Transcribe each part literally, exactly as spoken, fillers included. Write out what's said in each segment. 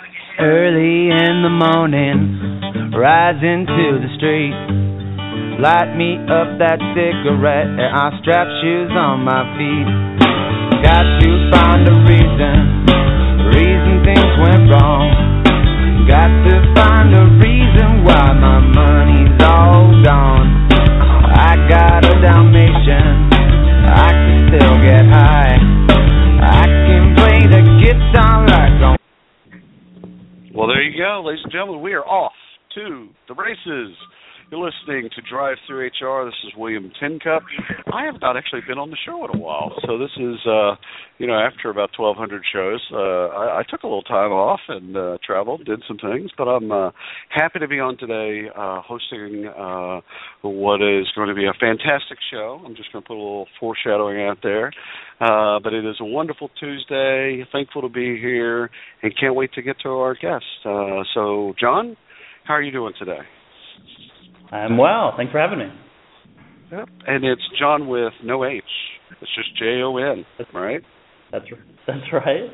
Early in the morning, rising to the street. Light me up that cigarette and I strap shoes on my feet. Got to find a reason, reason things went wrong. Got to find a reason why my money's all gone. I got a Dalmatian, I can still get high. I can play the guitar like on. Well, there you go, ladies and gentlemen. We are off to the races. You're listening to Drive Through H R. This is William Tincup. I have not actually been on the show in a while, so this is, uh, you know, after about twelve hundred shows, uh, I, I took a little time off and uh, traveled, did some things, but I'm uh, happy to be on today uh, hosting uh, what is going to be a fantastic show. I'm just going to put a little foreshadowing out there, uh, but it is a wonderful Tuesday. Thankful to be here and can't wait to get to our guest. Uh, so, John, how are you doing today? I'm well. Thanks for having me. Yep. And it's John with no H. It's just J O N, right? That's that's right.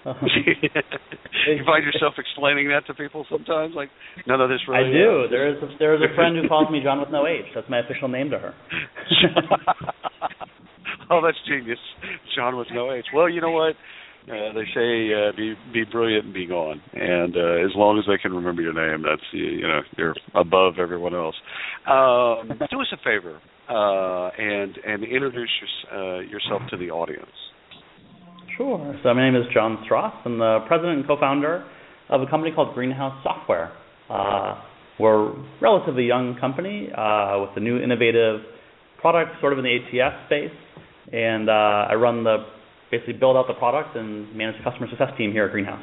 You find yourself explaining that to people sometimes, like none of this really. I do. Is. There is a, there is a friend who calls me John with no H. That's my official name to her. Oh, that's genius, John with no H. Well, you know what? Uh, they say uh, be be brilliant and be gone, and uh, as long as they can remember your name, that's you know you're above everyone else. Um, do us a favor uh, and and introduce your, uh, yourself to the audience. Sure. So my name is John Strauss. I'm the president and co-founder of a company called Greenhouse Software. Uh, we're a relatively young company uh, with a new innovative product, sort of in the A T S space, and uh, I run the basically build out the product and manage the customer success team here at Greenhouse.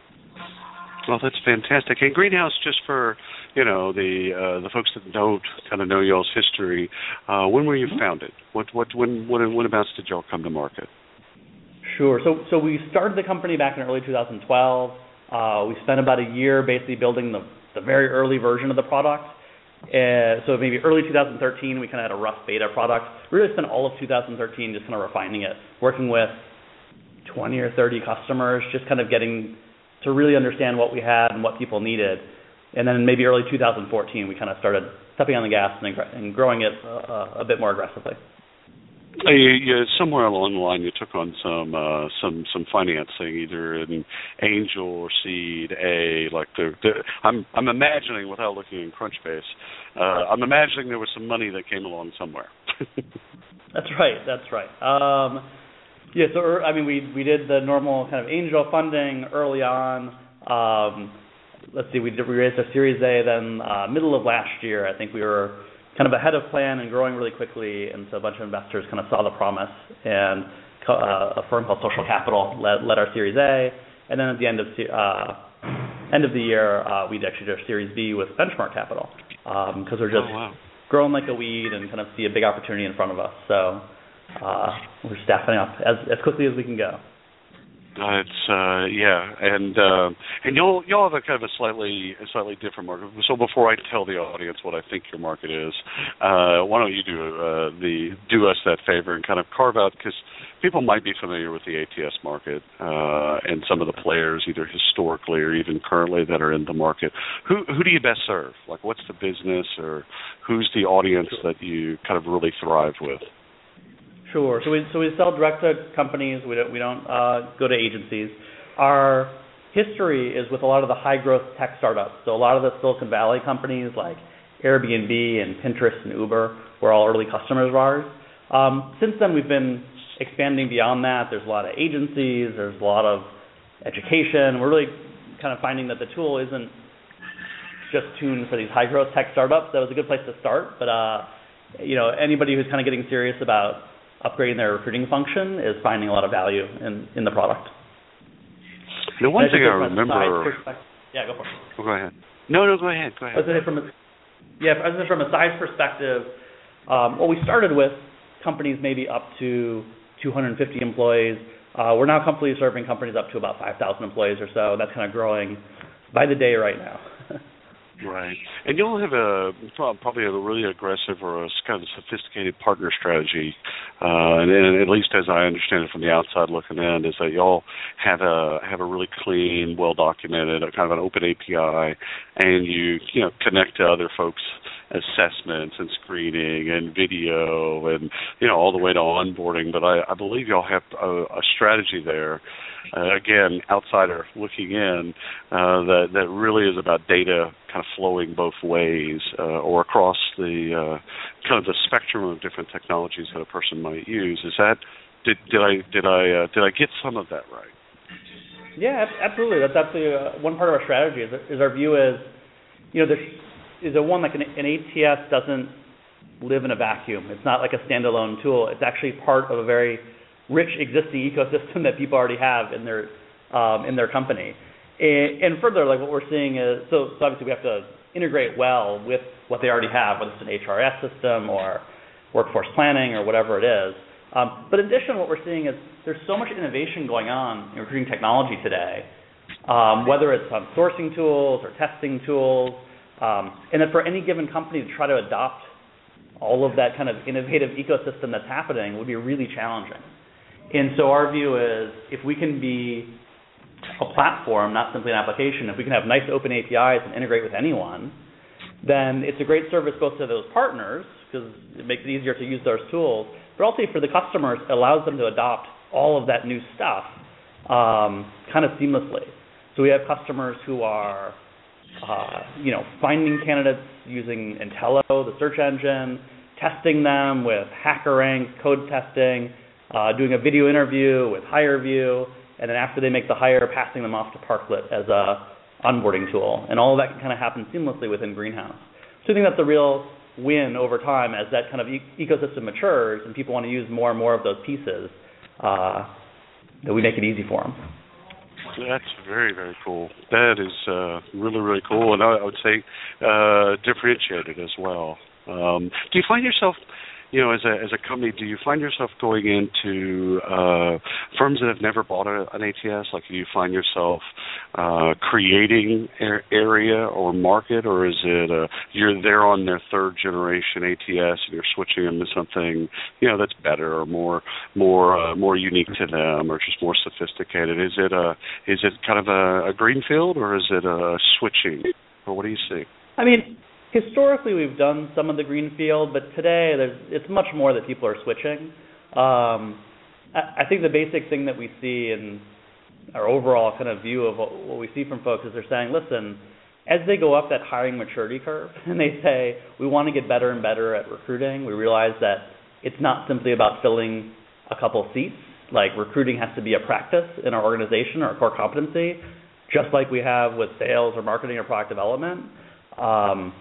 Well, that's fantastic. And Greenhouse, just for you know the uh, the folks that don't kind of know y'all's history, uh, when were you mm-hmm. founded? What what when when when about did y'all come to market? Sure. So so we started the company back in early two thousand twelve. Uh, we spent about a year basically building the the very early version of the product. Uh, so maybe early two thousand thirteen, we kind of had a rough beta product. We really spent all of two thousand thirteen just kind of refining it, working with twenty or thirty customers, just kind of getting to really understand what we had and what people needed. And then maybe early two thousand fourteen, we kind of started stepping on the gas and, and growing it uh, a bit more aggressively. Uh, you, you, somewhere along the line, you took on some uh, some some financing, either in angel or seed A. Like the, the I'm I'm imagining, without looking in Crunchbase, uh, I'm imagining there was some money that came along somewhere. That's right. That's right. Um, yeah. So I mean, we we did the normal kind of angel funding early on. Um, let's see, we did, we raised a Series A then uh, middle of last year. I think we were kind of ahead of plan and growing really quickly, and so a bunch of investors kind of saw the promise, and uh, a firm called Social Capital led, led our Series A, and then at the end of uh, end of the year, uh, we'd actually do our Series B with Benchmark Capital, because um, we're just oh, wow. growing like a weed and kind of see a big opportunity in front of us. So uh, we're staffing up as as quickly as we can go. Uh, it's uh, yeah, and uh, and you'll you'll have a kind of a slightly a slightly different market. So before I tell the audience what I think your market is, uh, why don't you do uh, the do us that favor and kind of carve out, because people might be familiar with the A T S market uh, and some of the players either historically or even currently that are in the market. Who who do you best serve? Like, what's the business, or who's the audience that you kind of really thrive with? Sure. So we so we sell direct to companies. We don't we don't uh, go to agencies. Our history is with a lot of the high growth tech startups. So a lot of the Silicon Valley companies like Airbnb and Pinterest and Uber were all early customers of ours. Um, since then, we've been expanding beyond that. There's a lot of agencies. There's a lot of education. We're really kind of finding that the tool isn't just tuned for these high growth tech startups. That was a good place to start. But uh, you know, anybody who's kind of getting serious about upgrading their recruiting function is finding a lot of value in, in the product. The one thing I remember... Yeah, go for it. Oh, go ahead. No, no, go ahead. Go ahead. I was going to say from a, yeah, I was going to say from a size perspective, um, well, we started with companies maybe up to two hundred fifty employees. Uh, we're now completely serving companies up to about five thousand employees or so. That's kind of growing by the day right now. Right. And you'll have a probably a really aggressive or a kind of sophisticated partner strategy, uh, and, and at least as I understand it from the outside looking in, is that y'all have a have a really clean, well documented, a kind of an open A P I, and you you know connect to other folks' assessments and screening and video and you know all the way to onboarding. But I, I believe y'all have a, a strategy there. Uh, again, outsider looking in, uh, that that really is about data kind of flowing both ways uh, or across the uh, kind of the spectrum of different technologies that a person might use. Is that did did I did I uh, did I get some of that right? Yeah, absolutely. That's absolutely uh, one part of our strategy. Is, is our view is, you know, there's is a one like an, an A T S doesn't live in a vacuum. It's not like a standalone tool. It's actually part of a very rich existing ecosystem that people already have in their um, in their company. And, and further, like what we're seeing is, so, so obviously we have to integrate well with what they already have, whether it's an H R S system or workforce planning or whatever it is. Um, but in addition, what we're seeing is there's so much innovation going on in recruiting technology today, um, whether it's on sourcing tools or testing tools, um, and that for any given company to try to adopt all of that kind of innovative ecosystem that's happening would be really challenging. And so our view is if we can be a platform, not simply an application, if we can have nice open A P Is and integrate with anyone, then it's a great service both to those partners, because it makes it easier to use those tools, but also for the customers, it allows them to adopt all of that new stuff um, kind of seamlessly. So we have customers who are, uh, you know, finding candidates using Intello, the search engine, testing them with HackerRank, code testing, Uh, doing a video interview with HireVue, and then after they make the hire, passing them off to Parklet as a onboarding tool. And all of that can kind of happen seamlessly within Greenhouse. So I think that's a real win over time as that kind of e- ecosystem matures and people want to use more and more of those pieces, uh, that we make it easy for them. That's very, very cool. That is uh, really, really cool, and I, I would say uh, differentiated as well. Um, do you find yourself... You know, as a as a company, do you find yourself going into uh, firms that have never bought a, an A T S? Like, do you find yourself uh, creating ar- area or market, or is it uh, you're there on their third generation A T S and you're switching them to something you know that's better or more more uh, more unique to them, or just more sophisticated? Is it a is it kind of a, a greenfield, or is it a switching, or what do you see? I mean, historically, we've done some of the greenfield, but today there's, it's much more that people are switching. Um, I, I think the basic thing that we see in our overall kind of view of what, what we see from folks is they're saying, listen, as they go up that hiring maturity curve and they say, we want to get better and better at recruiting, we realize that it's not simply about filling a couple seats. Like, recruiting has to be a practice in our organization or a core competency, just like we have with sales or marketing or product development. Um,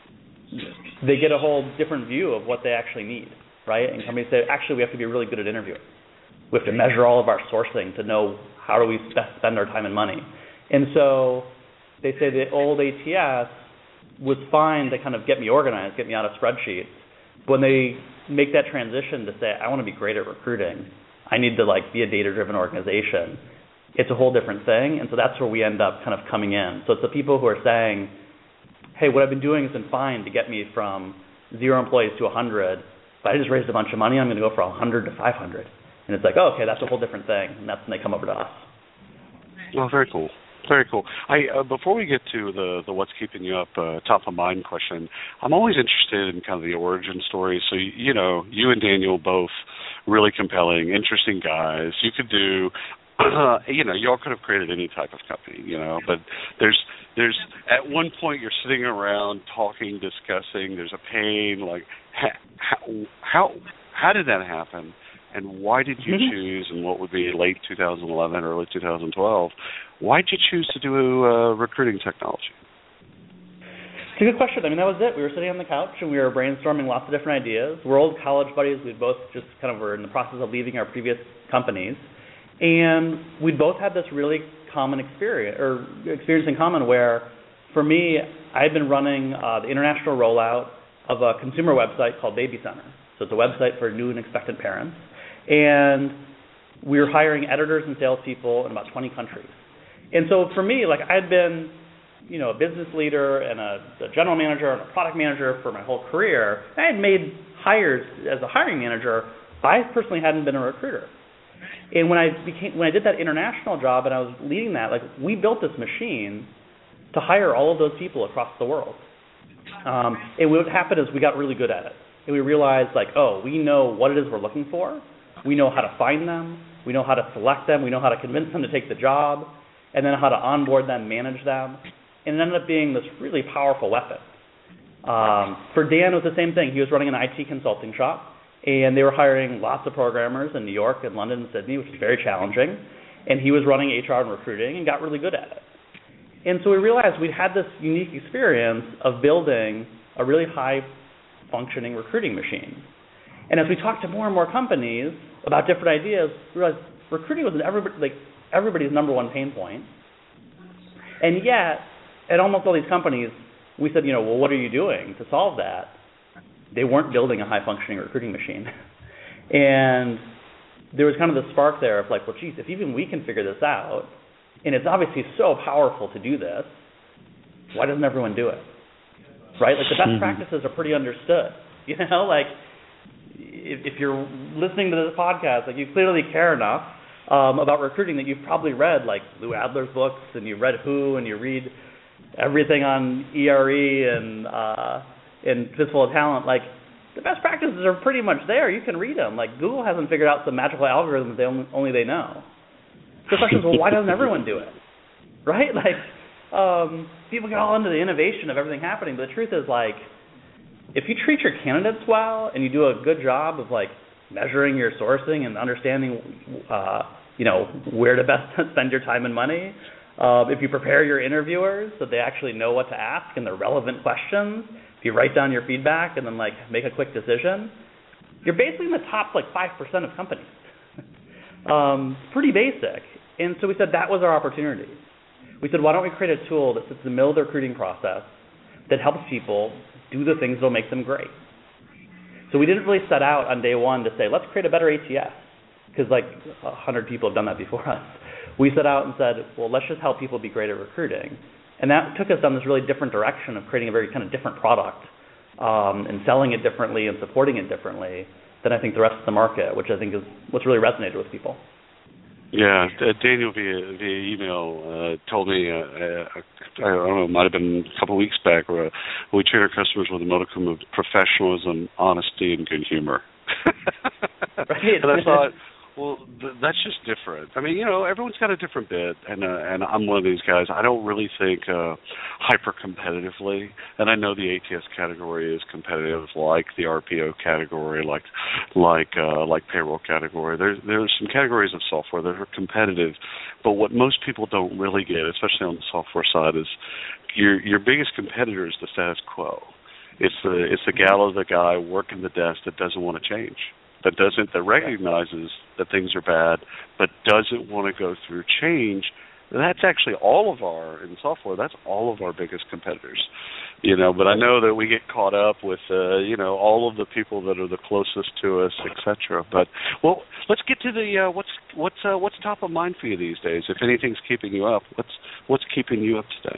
they get a whole different view of what they actually need, right? And companies say, actually, we have to be really good at interviewing. We have to measure all of our sourcing to know how do we best spend our time and money. And so they say the old A T S was fine to kind of get me organized, get me out of spreadsheets. When they make that transition to say, I want to be great at recruiting, I need to like be a data-driven organization, it's a whole different thing. And so that's where we end up kind of coming in. So it's the people who are saying, hey, what I've been doing has been fine to get me from zero employees to one hundred, but I just raised a bunch of money, I'm going to go from one hundred to five hundred. And it's like, oh, okay, that's a whole different thing. And that's when they come over to us. Well, very cool. Very cool. I uh, before we get to the, the what's keeping you up uh, top of mind question, I'm always interested in kind of the origin story. So, you know, you and Daniel both really compelling, interesting guys. You could do, uh, you know, y'all could have created any type of company, you know, but there's, there's at one point you're sitting around talking, discussing, there's a pain, like how, how, how did that happen? And why did you mm-hmm. choose, and what would be late two thousand eleven, early two thousand twelve, why did you choose to do uh, recruiting technology? It's a good question. I mean, that was it. We were sitting on the couch, and we were brainstorming lots of different ideas. We're old college buddies. We both just kind of were in the process of leaving our previous companies. And we both had this really common experience, or experience in common, where, for me, I had been running uh, the international rollout of a consumer website called Baby Center. So it's a website for new and expectant parents. And we were hiring editors and salespeople in about twenty countries. And so for me, like, I'd been you know, a business leader and a, a general manager and a product manager for my whole career. I had made hires as a hiring manager. I personally hadn't been a recruiter. And when I became, when I did that international job and I was leading that, like, we built this machine to hire all of those people across the world. Um, and what happened is we got really good at it. And we realized, like, oh, we know what it is we're looking for. We know how to find them. We know how to select them. We know how to convince them to take the job. And then how to onboard them, manage them. And it ended up being this really powerful weapon. Um, for Dan, it was the same thing. He was running an I T consulting shop. And they were hiring lots of programmers in New York and London and Sydney, which was very challenging. And he was running H R and recruiting and got really good at it. And so we realized we had this unique experience of building a really high-functioning recruiting machine. And as we talked to more and more companies about different ideas, we realized recruiting was everybody, like everybody's number one pain point. And yet, at almost all these companies, we said, you know, well, what are you doing to solve that? They weren't building a high-functioning recruiting machine. And there was kind of the spark there of like, well, geez, if even we can figure this out, and it's obviously so powerful to do this, why doesn't everyone do it? Right? Like, the best practices are pretty understood. You know, like, if, if you're listening to this podcast, like, you clearly care enough um, about recruiting that you've probably read, like, Lou Adler's books, and you've read Who, and you read everything on E R E and uh, and Fistful of Talent. Like, the best practices are pretty much there. You can read them. Like, Google hasn't figured out some magical algorithms they only, only they know. The question is, well, why doesn't everyone do it? Right? Like, um, people get all into the innovation of everything happening, but the truth is, like, if you treat your candidates well and you do a good job of, like, measuring your sourcing and understanding, uh, you know, where to best spend your time and money, uh, if you prepare your interviewers so they actually know what to ask and they're relevant questions, if you write down your feedback and then, like, make a quick decision, you're basically in the top, like, five percent of companies. um, pretty basic. And so we said that was our opportunity. We said, why don't we create a tool that sits in the middle of the recruiting process that helps people do the things that will make them great. So we didn't really set out on day one to say, let's create a better A T S, because like a hundred people have done that before us. We set out and said, well, let's just help people be great at recruiting. And that took us down this really different direction of creating a very kind of different product um, and selling it differently and supporting it differently than I think the rest of the market, which I think is what's really resonated with people. Yeah, uh, Daniel via via email uh, told me, uh, uh, I don't know, it might have been a couple of weeks back, where uh, we treat our customers with a modicum of professionalism, honesty, and good humor. Right. And I thought, well, th- that's just different. I mean, you know, everyone's got a different bit, and uh, and I'm one of these guys. I don't really think uh, hyper-competitively, and I know the A T S category is competitive, like the R P O category, like like uh, like payroll category. There's there's some categories of software that are competitive, but what most people don't really get, especially on the software side, is your your biggest competitor is the status quo. It's the it's the gal or the guy working the desk that doesn't want to change. That doesn't, that recognizes that things are bad, but doesn't want to go through change. And that's actually all of our, in software, that's all of our biggest competitors. You know, but I know that we get caught up with, uh, you know, all of the people that are the closest to us, et cetera. But, well, let's get to the, uh, what's what's uh, what's top of mind for you these days? If anything's keeping you up, what's what's keeping you up today?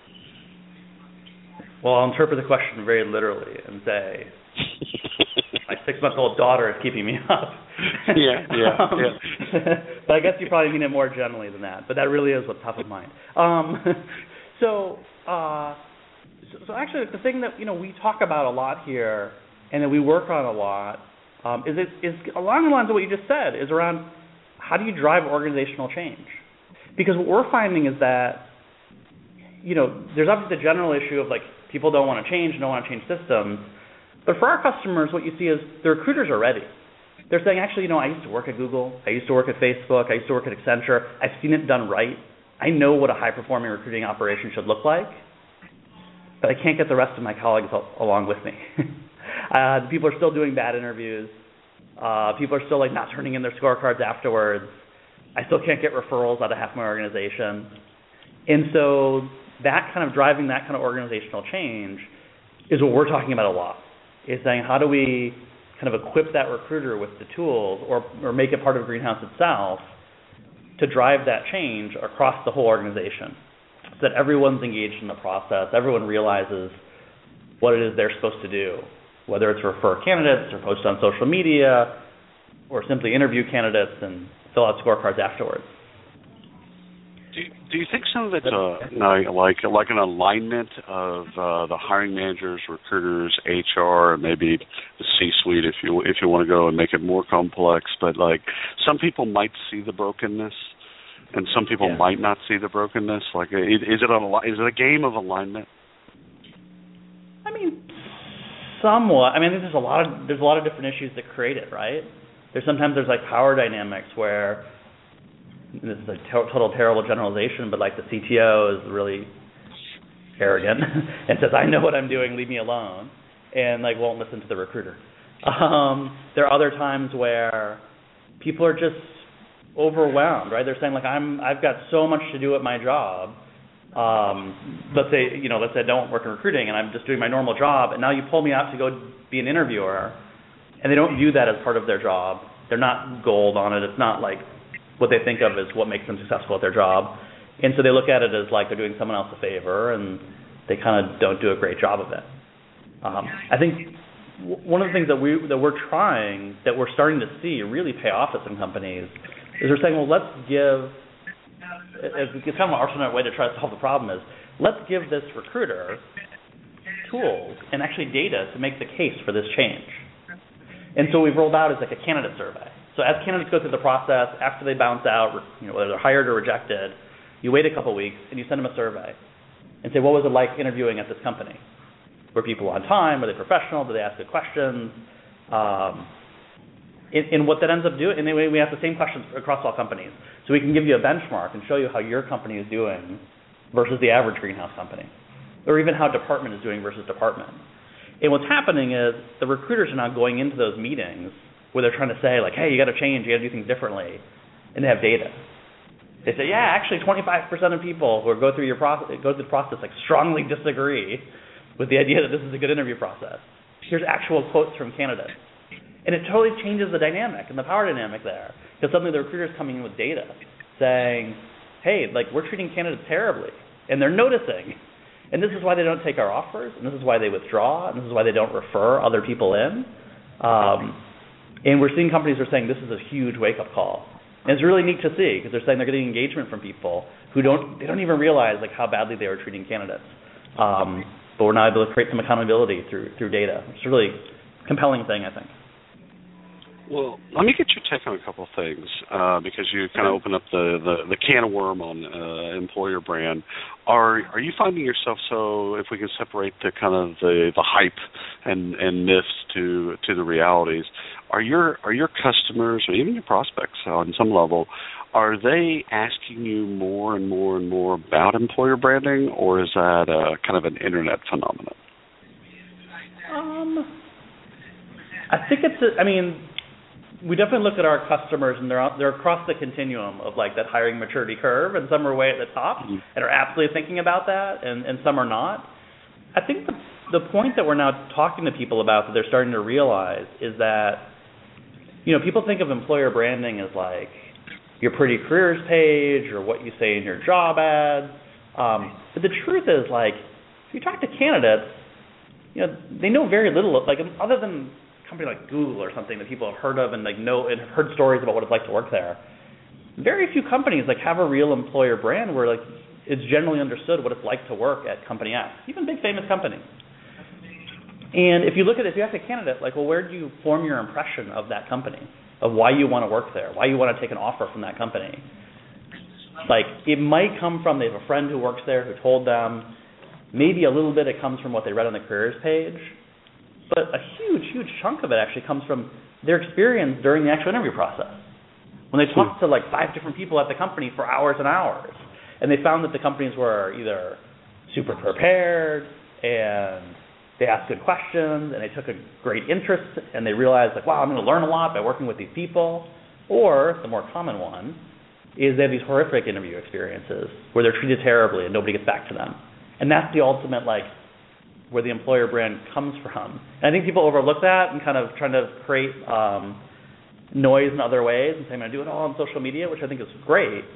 Well, I'll interpret the question very literally and say, my six-month-old daughter is keeping me up. Yeah, yeah, um, yeah. But I guess you probably mean it more generally than that. But that really is what's top of mind. Um, so, uh, so, so actually, the thing that you know we talk about a lot here, and that we work on a lot, um, is it, is along the lines of what you just said, is around how do you drive organizational change? Because what we're finding is that, you know, there's obviously the general issue of like people don't want to change, don't want to change systems. But for our customers, what you see is the recruiters are ready. They're saying, actually, you know, I used to work at Google. I used to work at Facebook. I used to work at Accenture. I've seen it done right. I know what a high-performing recruiting operation should look like, but I can't get the rest of my colleagues along with me. uh, people are still doing bad interviews. Uh, people are still, like, not turning in their scorecards afterwards. I still can't get referrals out of half my organization. And so that kind of driving that kind of organizational change is what we're talking about a lot. Is saying how do we kind of equip that recruiter with the tools or, or make it part of Greenhouse itself to drive that change across the whole organization. so that everyone's engaged in the process. Everyone realizes what it is they're supposed to do, whether it's refer candidates or post on social media or simply interview candidates and fill out scorecards afterwards. Do you, do you think some of it's uh, like like an alignment of uh, the hiring managers, recruiters, H R, maybe the C-suite if you if you want to go and make it more complex? But like some people might see the brokenness, and some people yeah. might not see the brokenness. Like, is it a is it a game of alignment? I mean, somewhat. I mean, there's a lot of there's a lot of different issues that create it, right? There's sometimes there's like power dynamics where. This is a to- total terrible generalization, but like the C T O is really arrogant and says, I know what I'm doing, leave me alone, and like won't listen to the recruiter. Um, there are other times where people are just overwhelmed, right? They're saying like, I'm, I've got so much to do at my job. Um, let's say, you know, let's say I don't work in recruiting and I'm just doing my normal job, and now you pull me out to go be an interviewer, and they don't view that as part of their job. They're not gold on it. It's not like what they think of as what makes them successful at their job. And so they look at it as like they're doing someone else a favor, and they kind of don't do a great job of it. Um, I think w- one of the things that, we, that we're trying, that we're starting to see really pay off at some companies, is they're saying, well, let's give, it's kind of an alternate way to try to solve the problem is, let's give this recruiter tools and actually data to make the case for this change. And so what we've rolled out is like a candidate survey. So as candidates go through the process, after they bounce out, you know, whether they're hired or rejected, you wait a couple weeks and you send them a survey and say, what was it like interviewing at this company? Were people on time? Were they professional? Did they ask good questions? Um, and, and what that ends up doing, and then we ask the same questions across all companies. So we can give you a benchmark and show you how your company is doing versus the average greenhouse company, or even how department is doing versus department. And what's happening is the recruiters are now going into those meetings where they're trying to say, like, hey, you got to change, you got to do things differently, and they have data. They say, yeah, actually twenty-five percent of people who go through your process, go through the process, like, strongly disagree with the idea that this is a good interview process. Here's actual quotes from candidates. And it totally changes the dynamic and the power dynamic there, because suddenly the recruiter's coming in with data saying, hey, like, we're treating candidates terribly, and they're noticing. And this is why they don't take our offers, and this is why they withdraw, and this is why they don't refer other people in. Um, And we're seeing companies are saying this is a huge wake-up call. And it's really neat to see because they're saying they're getting engagement from people who don't, they don't even realize like how badly they were treating candidates. Um, but we're now able to create some accountability through through data. It's a really compelling thing, I think. Well, let me get your take on a couple of things uh, because you kind of opened up the, the, the can of worm on uh, employer brand. Are are you finding yourself, so if we can separate the kind of the, the hype and, and myths to to the realities, are your are your customers or even your prospects on some level, are they asking you more and more and more about employer branding, or is that a, kind of an internet phenomenon? Um, I think it's. A, I mean. We definitely look at our customers, and they're they're across the continuum of like that hiring maturity curve, and some are way at the top mm-hmm. and are absolutely thinking about that, and, and some are not. I think the the point that we're now talking to people about that they're starting to realize is that, you know, people think of employer branding as like your pretty careers page or what you say in your job ads, um, but the truth is like if you talk to candidates, you know, they know very little, like other than company like Google or something that people have heard of and like know and have heard stories about what it's like to work there. Very few companies like have a real employer brand where like it's generally understood what it's like to work at company X, even big famous companies. And if you look at it, if you ask a candidate, like, well, where do you form your impression of that company, of why you want to work there, why you want to take an offer from that company? Like, it might come from they have a friend who works there who told them. Maybe a little bit it comes from what they read on the careers page. But a huge, huge chunk of it actually comes from their experience during the actual interview process. When they talked to like five different people at the company for hours and hours, and they found that the companies were either super prepared and they asked good questions and they took a great interest and they realized like, wow, I'm going to learn a lot by working with these people. Or the more common one is they have these horrific interview experiences where they're treated terribly and nobody gets back to them. And that's the ultimate like where the employer brand comes from. And I think people overlook that and kind of trying to create um, noise in other ways and say, I'm going to do it all on social media, which I think is great.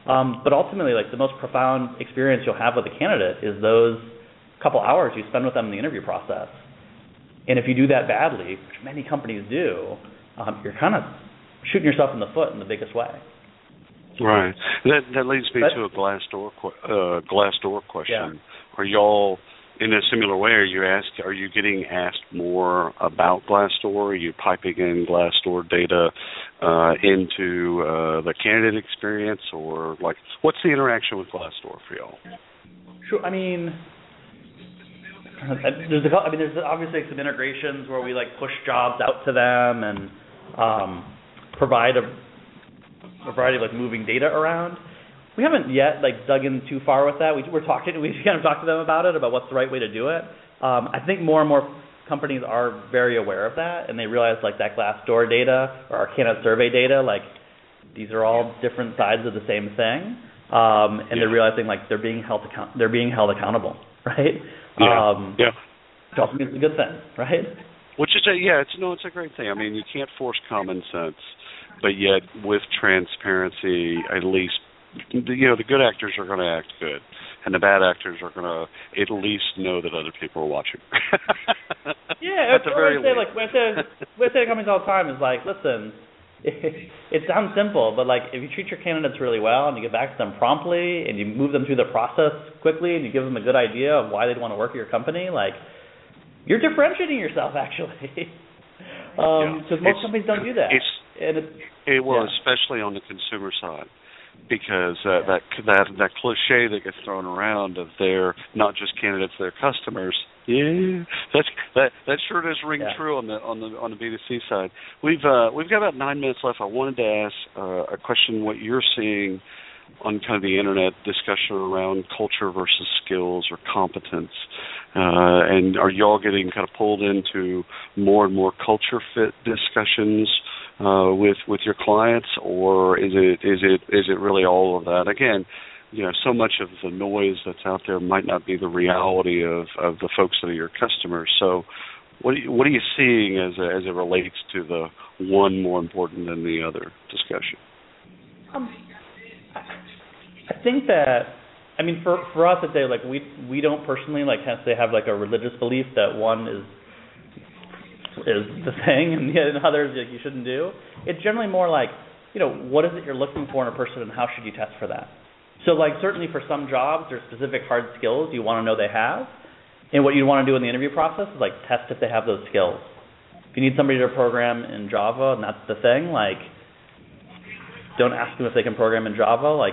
Um, but ultimately, like the most profound experience you'll have with a candidate is those couple hours you spend with them in the interview process. And if you do that badly, which many companies do, um, you're kind of shooting yourself in the foot in the biggest way. Right. That that leads me but, to a Glassdoor uh, Glassdoor question. Yeah. Are y'all in a similar way? Are you asked? Are you getting asked more about Glassdoor? Are you piping in Glassdoor data uh, into uh, the candidate experience, or like what's the interaction with Glassdoor for y'all? Sure. I mean. There's a, I mean, there's obviously some integrations where we like push jobs out to them and um, provide a, a variety of like moving data around. We haven't yet like dug in too far with that. We, we're talking, we kind of talked to them about it, about what's the right way to do it. Um, I think more and more companies are very aware of that, and they realize like that Glassdoor data or our candidate survey data, like these are all different sides of the same thing, um, and yeah. they're realizing like they're being held account, they're being held accountable, right? Yeah. Um, yeah. Which also means it's a good thing, right? Which is a, yeah, it's no, it's a great thing. I mean, you can't force common sense, but yet with transparency, at least, you know, the good actors are going to act good, and the bad actors are going to at least know that other people are watching. yeah, at the very I say, least. like, what I say, what I say to companies all the time is like, listen, it, it sounds simple, but like if you treat your candidates really well and you get back to them promptly and you move them through the process quickly and you give them a good idea of why they'd want to work at your company, like you're differentiating yourself actually. um, because yeah. most companies don't do that. It's, and it, it well, yeah. especially on the consumer side, because uh, that that that cliche that gets thrown around of they're not just candidates, they're customers. Yeah, that's that that sure does ring yeah. true on the on the on the B two C side. We've uh, we've got about nine minutes left. I wanted to ask uh, a question: what you're seeing on kind of the internet discussion around culture versus skills or competence, uh, and are y'all getting kind of pulled into more and more culture fit discussions uh, with with your clients, or is it is it is it really all of that? Again, you know, so much of the noise that's out there might not be the reality of, of the folks that are your customers. So what are you, what are you seeing as as it relates to the one more important than the other discussion? Um, I think that, I mean, for for us, I'd say, like, we we don't personally, like, kind of say have, like, a religious belief that one is is the thing and the others, like, you shouldn't do. It's generally more like, you know, what is it you're looking for in a person and how should you test for that? So, like, certainly for some jobs, there's specific hard skills you want to know they have. And what you want to do in the interview process is, like, test if they have those skills. If you need somebody to program in Java and that's the thing, like, don't ask them if they can program in Java. Like,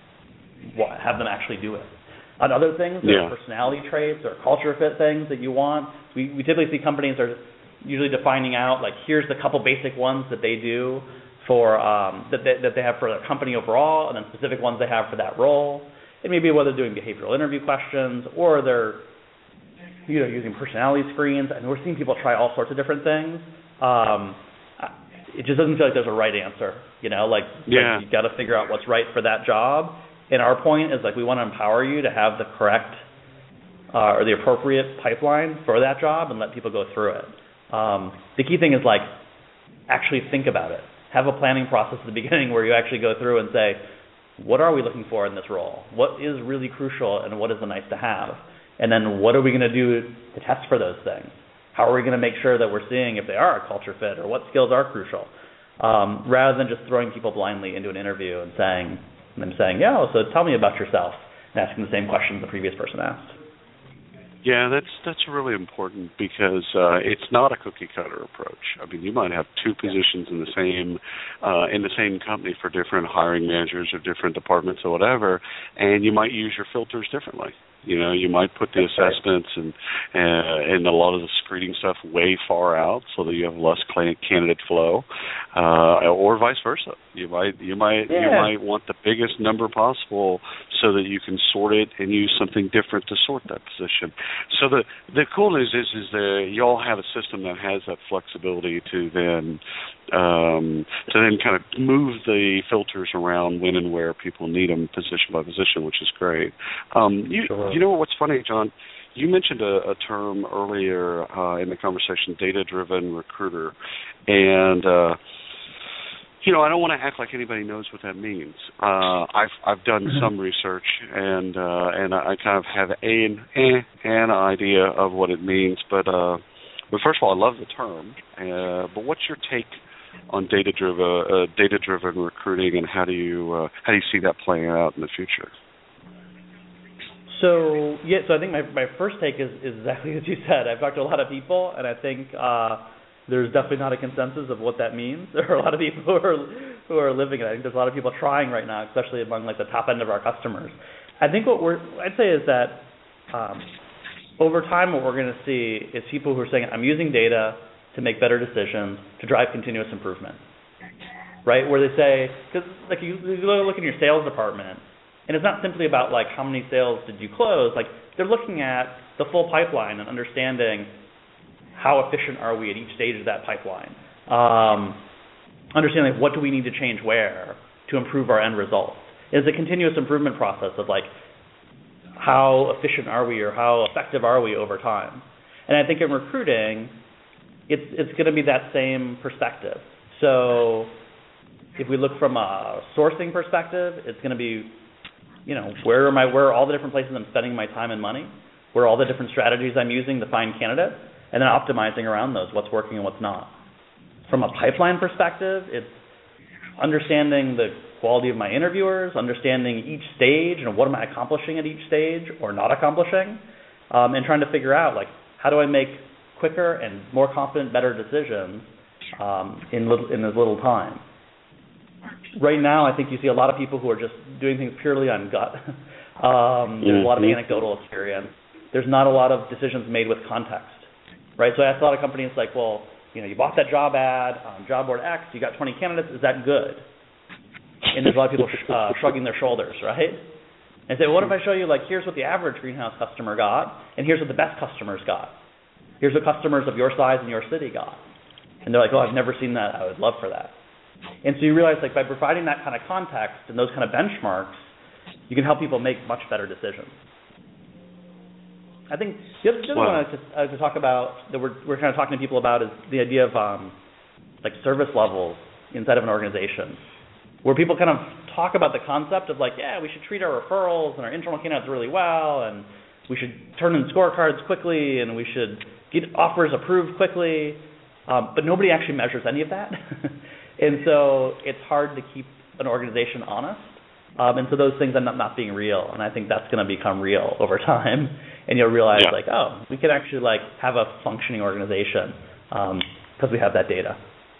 have them actually do it. On other things, there yeah. are personality traits or culture fit things that you want. We, we typically see companies are usually defining out, like, here's the couple basic ones that they do for um, that they, that they have for their company overall, and then specific ones they have for that role. It may be whether they're doing behavioral interview questions or they're, you know, using personality screens. And we're seeing people try all sorts of different things. Um, it just doesn't feel like there's a right answer. You know, like, yeah. like you got to figure out what's right for that job. And our point is, like, we want to empower you to have the correct uh, or the appropriate pipeline for that job and let people go through it. Um, the key thing is, like, actually think about it. Have a planning process at the beginning where you actually go through and say, what are we looking for in this role? What is really crucial and what is the nice to have? And then what are we going to do to test for those things? How are we going to make sure that we're seeing if they are a culture fit or what skills are crucial? Um, rather than just throwing people blindly into an interview and saying, and them saying, yeah, so tell me about yourself, and asking the same questions the previous person asked. Yeah, that's that's really important because uh, it's not a cookie cutter approach. I mean, you might have two positions in the same uh, in the same company for different hiring managers or different departments or whatever, and you might use your filters differently. You know, you might put the assessments and uh, and a lot of the screening stuff way far out so that you have less candidate flow, uh, or vice versa. You might you might yeah. you might want the biggest number possible so that you can sort it and use something different to sort that position. So the the cool news is is that you all have a system that has that flexibility to then um, to then kind of move the filters around when and where people need them position by position, which is great. Um, you, sure. you know what's funny, John? You mentioned a, a term earlier uh, in the conversation, data-driven recruiter, and uh, You know, I don't want to act like anybody knows what that means. Uh, I've I've done some research, and uh, and I kind of have an eh, an idea of what it means. But uh, but first of all, I love the term. Uh, but what's your take on data-driven uh, data-driven recruiting, and how do you uh, how do you see that playing out in the future? So yeah, so I think my my first take is, is exactly as you said. I've talked to a lot of people, and I think. Uh, There's definitely not a consensus of what that means. There are a lot of people who are who are living it. I think there's a lot of people trying right now, especially among like the top end of our customers. I think what we're I'd say is that um, over time, what we're going to see is people who are saying, "I'm using data to make better decisions to drive continuous improvement." Right, where they say, because like you, you look in your sales department, and it's not simply about like how many sales did you close. Like they're looking at the full pipeline and understanding how efficient are we at each stage of that pipeline? Um, understanding like, what do we need to change where to improve our end results? It's a continuous improvement process of like how efficient are we or how effective are we over time? And I think in recruiting, it's it's going to be that same perspective. So if we look from a sourcing perspective, it's going to be, you know, where are my where are all the different places I'm spending my time and money? Where are all the different strategies I'm using to find candidates? And then optimizing around those, what's working and what's not. From a pipeline perspective, it's understanding the quality of my interviewers, understanding each stage and what am I accomplishing at each stage or not accomplishing, um, and trying to figure out, like, how do I make quicker and more confident, better decisions um, in, little, in as little time. Right now, I think you see a lot of people who are just doing things purely on gut. um, there's a lot of anecdotal experience. There's not a lot of decisions made with context. Right, so I asked a lot of companies like, well, you know, you bought that job ad on job board X, you got twenty candidates, is that good? And there's a lot of people sh- uh, shrugging their shoulders, right? And say, well, what if I show you, like, here's what the average greenhouse customer got, and here's what the best customers got. Here's what customers of your size in your city got. And they're like, oh, I've never seen that. I would love for that. And so you realize, like, by providing that kind of context and those kind of benchmarks, you can help people make much better decisions. I think the other, the other wow. one I just uh, to talk about that we're we're kind of talking to people about is the idea of um, like service levels inside of an organization, where people kind of talk about the concept of like, yeah, we should treat our referrals and our internal candidates really well, and we should turn in scorecards quickly, and we should get offers approved quickly, um, but nobody actually measures any of that, and so it's hard to keep an organization honest. Um, and so those things end up not being real, and I think that's going to become real over time. And you'll realize, yeah. like, oh, we can actually like have a functioning organization because um, we have that data.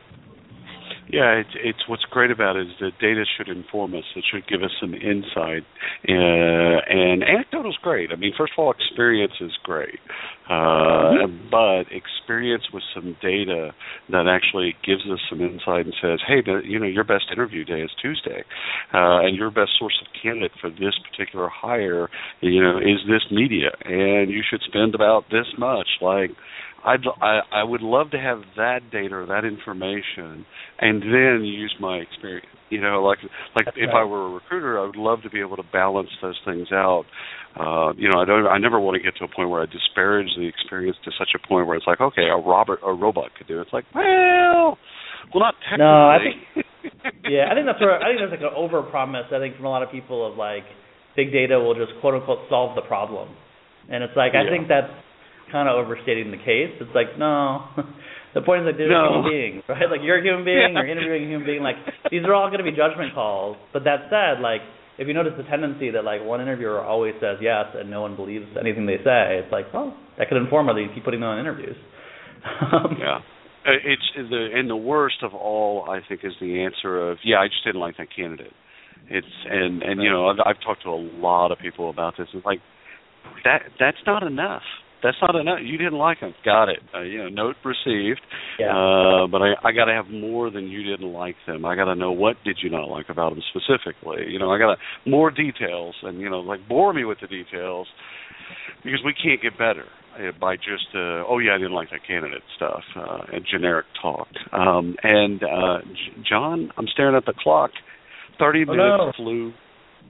Yeah, it's, it's what's great about it is that data should inform us. It should give us some insight. Uh, and anecdotal is great. I mean, first of all, experience is great. Uh, mm-hmm. But experience with some data that actually gives us some insight and says, hey, the, you know, your best interview day is Tuesday. Uh, and your best source of candidate for this particular hire, you know, is this media. And you should spend about this much. Like, I'd, I, I would love to have that data or that information and then use my experience. You know, like like That's if right. I were a recruiter, I would love to be able to balance those things out. Uh, you know, I don't. I never want to get to a point where I disparage the experience to such a point where it's like, okay, a robot, a robot could do it. It's like, well, well, not technically. No, I think. yeah, I think that's where I think there's like an overpromise. I think from a lot of people of like, big data will just quote unquote solve the problem, and it's like I yeah. think that's kind of overstating the case. It's like, no, the point is like they're no. human beings, right? Like you're a human being, yeah. you're interviewing a human being. Like these are all going to be judgment calls. But that said, like if you notice the tendency that like one interviewer always says yes and no one believes anything they say, it's like, well, that could inform whether you keep putting them on interviews. yeah. It's the and the worst of all, I think, is the answer of, yeah, I just didn't like that candidate. It's and and you know I've, I've talked to a lot of people about this. It's like that that's not enough. That's not enough. You didn't like them. Got it. Uh, you know, note received. Yeah. Uh, but I, I got to have more than you didn't like them. I got to know what did you not like about them specifically. You know, I got to more details and you know, like bore me with the details because we can't get better uh, by just uh, oh yeah, I didn't like that candidate stuff uh, and generic talk. Um, and uh, J- John, I'm staring at the clock. Thirty oh, minutes no. flew.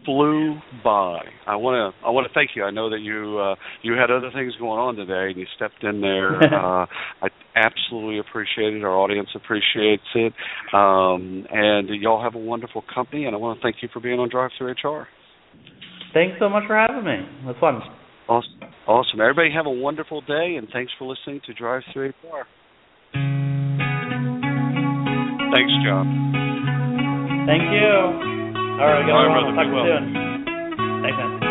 flew by. I want to I want to thank you. I know that you uh, you had other things going on today, and you stepped in there. uh, I absolutely appreciate it. Our audience appreciates it, um, and y'all have a wonderful company. And I want to thank you for being on Drive Through H R. Thanks so much for having me. It was fun. Awesome. Awesome. Everybody have a wonderful day, and thanks for listening to Drive Through H R. Thanks, John. Thank you. All right, All right, brother. brother. Talk to you soon. Thanks, man.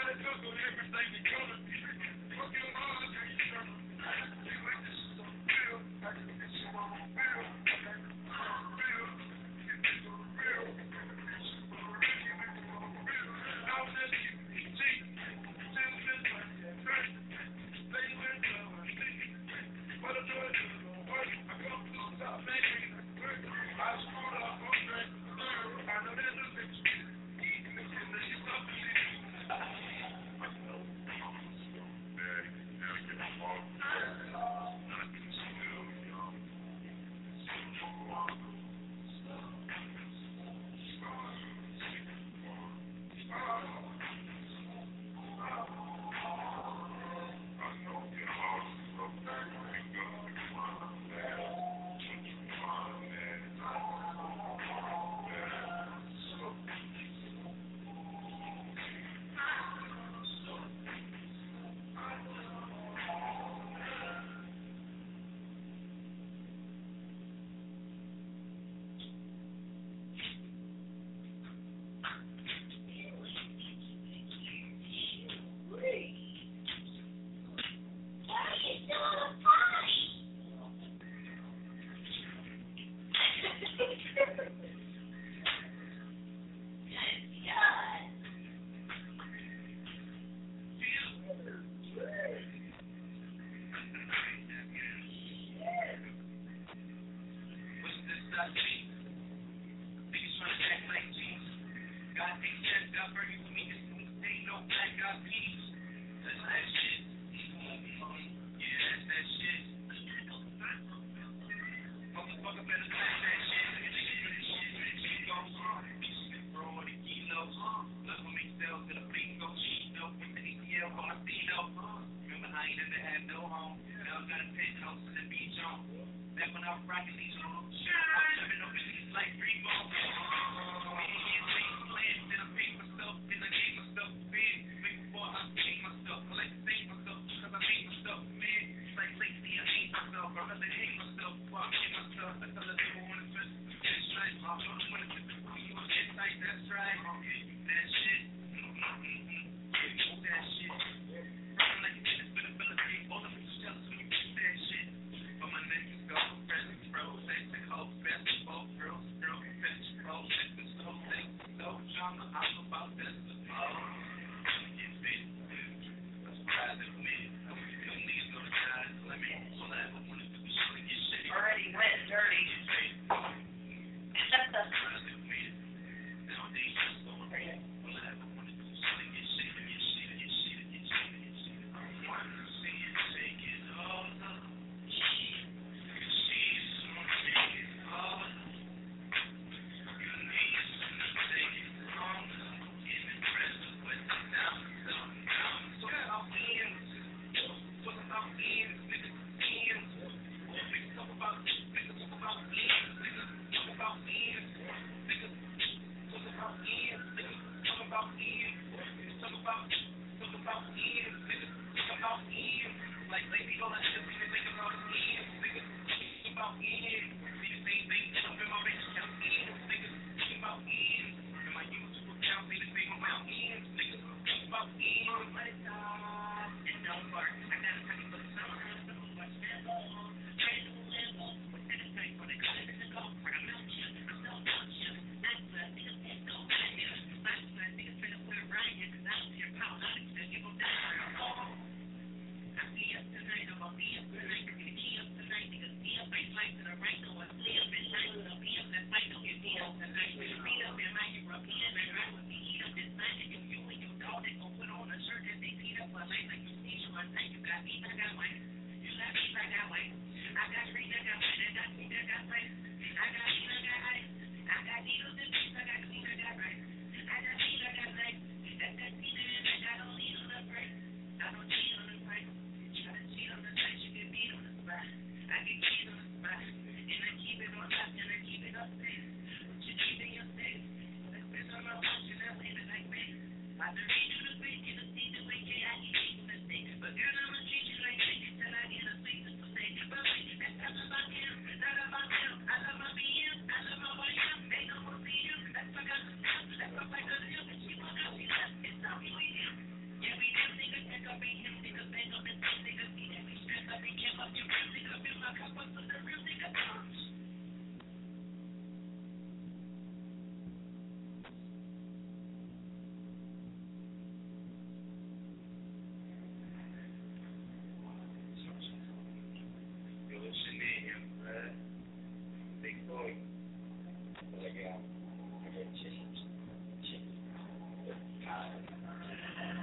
It's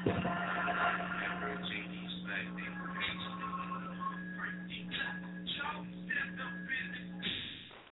Bye.